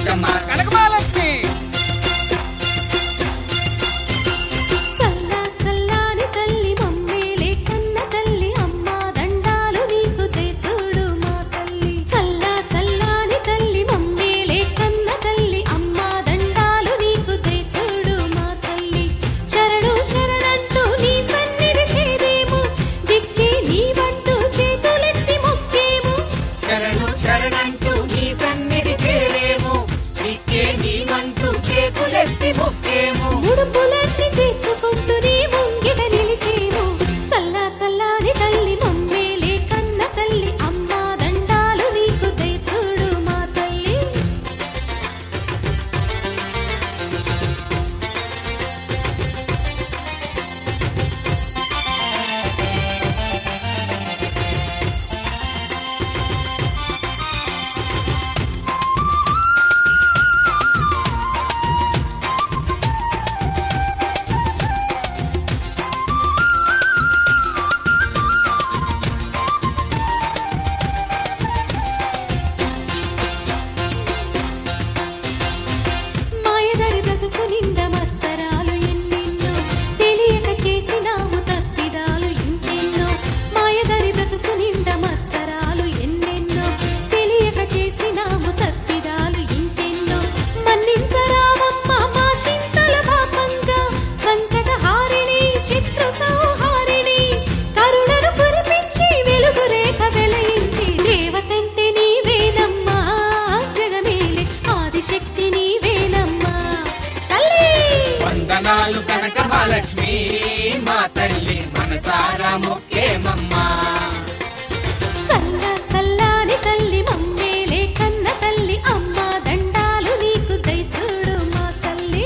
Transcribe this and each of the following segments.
దుర్గమ్మ కనకమహాలక్ష్మి. శరణంటూ నీ సన్నిధి చేరేము, దిక్కే నీవంటూ చేతులెత్తి మొక్కేము. ముడుపులన్నీ తీర్చుకుంటూ నీ ముంగిట నిలిచేము. చల్లా చల్లాని తల్లి మమ్మేలే కన్న తల్లి అమ్మా దండాలు నీకు దయచూడు మా తల్లి. నిండా మత్సరాలు ఎన్నెన్నో తెలియక చేసినాము తప్పిదాలు ఇంకెన్నో. మాయదారి బ్రతుకు నిండా మత్సరాలు ఎన్నెన్నో తెలియక చేసినాము తప్పిదాలు ఇంకెన్నో. మన్నించరామమ్మ మా చింతల పాపంగా, సంకట హారిణి శత్రు సంహారిణి, కరుణను కురిపించి వెలుగు రేఖ వెలయించి. దేవతంటే నీవేనమ్మా జగమేలే ఆదిశక్తి నీవేనమ్మా. వందనాలు కనకమహాలక్ష్మి మా తల్లి మనసారా మొక్కేమమ్మా. చల్ల చల్లాని తల్లి మమ్మేలే కన్న తల్లి అమ్మా దండాలు నీకు దయచూడు మా తల్లి.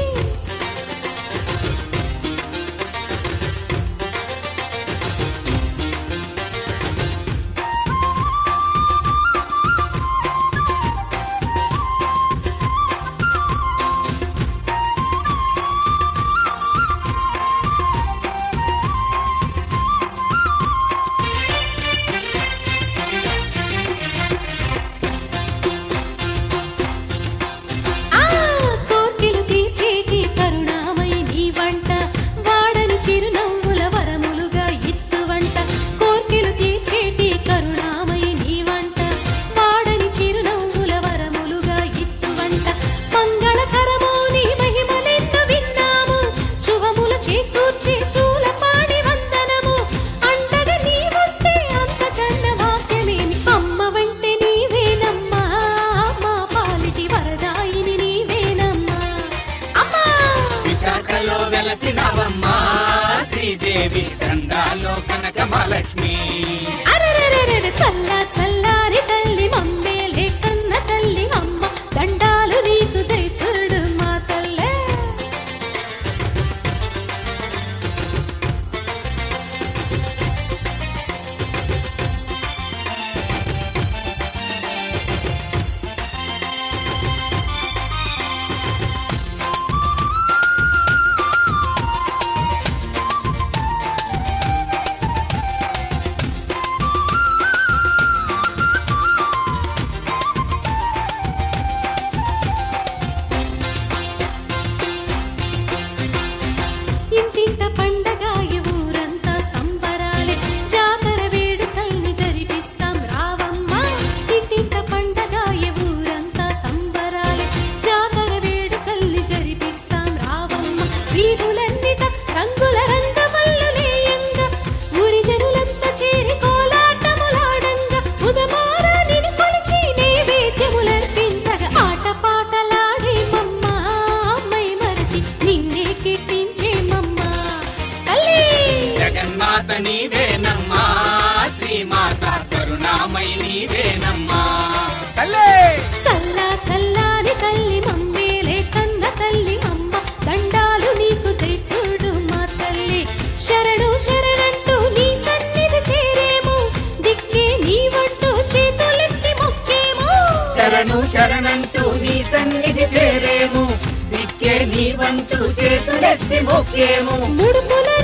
కోర్కెలు తీర్చేటి కరుణామై నీ వంట, వాడని చిరునవ్వుల వరములుగా ఇత్తువంట. కోర్కెలు తీర్చేటి కరుణామై నీ వంట, వాడని చిరునవ్వుల వరములుగా ఇత్తువంట. మంగళకరమో నీ మహిమలెన్నో విన్నాము, శుభముల చేకూర్చే శూలపాణి వందనము. అంతగా నీ ఉంటే అంతకన్న వాక్యమేమి. అమ్మ వంటే నీవేనమ్మా మా పాలిటి వరదాయిని నీవేనమ్మా అమ్మా. విశాఖలో వెలసినవమ్మా శ్రీదేవి దండాలో కనకమహాలక్ష్మి. అరెరెరెరెరె చల్లా చల్లారి తల్లి మమ్మేలే కన్న తల్లి అమ్మ దండాలు నీకు దయచూడు మా తల్లే. ఇంటింట పండగాయ ఊరంతా సంబరాలే, జాతర వేడుకల్ని జరిపిస్తాం రావమ్మా. ఇంటింట పండగాయ ఊరంతా సంబరాలే, జాతర వేడుకల్ని జరిపిస్తాం రావమ్మ. వీధులన్నిట రంగుల రంగమల్లులేయంగా, ఊరి జనులంతా చేరి కోలాటములాడంగా, ఉదమారా నిన్ను కొలిచి నైవేద్యములర్పించగా. ఆటపాటలాడేమమ్మా మై మరచి నిన్నే కీర్తించేమమ్మా తల్లి. జగన్మాత నీవేనమ్మా శ్రీమాత కరుణామయి నీవేనమ్మా తల్లి. చల్లా చల్లాని తల్లి మమ్మేలే కన్న తల్లి అమ్మ దండాలు నీకు దయచూడు మా తల్లి. శరణు శరణంటూ నీ సన్నిధి చేరేము, దిక్కే నీవంటూ చేతులెత్తి మొక్కేము. శరణు శరణంటూ నీ సన్నిధి చేరేము, దిక్కే నీవంటూ చేతులెత్తి మొక్కేము. ముడుపుల